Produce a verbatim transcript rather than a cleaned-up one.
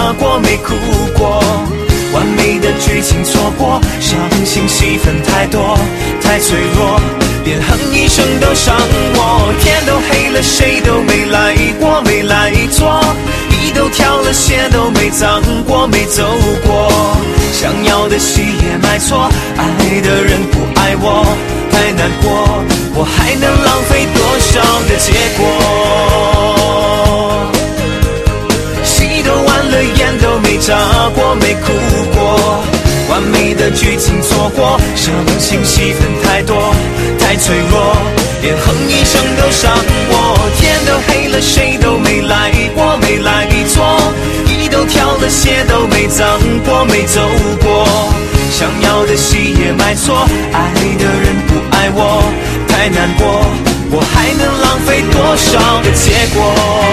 过没哭过，完美的剧情错过，伤心戏份太多太脆弱，连哼一声都伤我。天都黑了谁都没来过没来错，衣都挑了鞋都没脏过没走过，想要的戏也买错，爱的人不爱我太难过，我还能浪费多少的结果。戏都完了眼都没眨过没哭过，完美的剧情错过，伤心戏份太多太脆弱，连哼一声都伤我。天都黑了谁都没来过没来错，衣都挑了鞋都没脏过没走过，想要的戏也买错，爱的人不爱我太难过，我还能浪费多少的结果。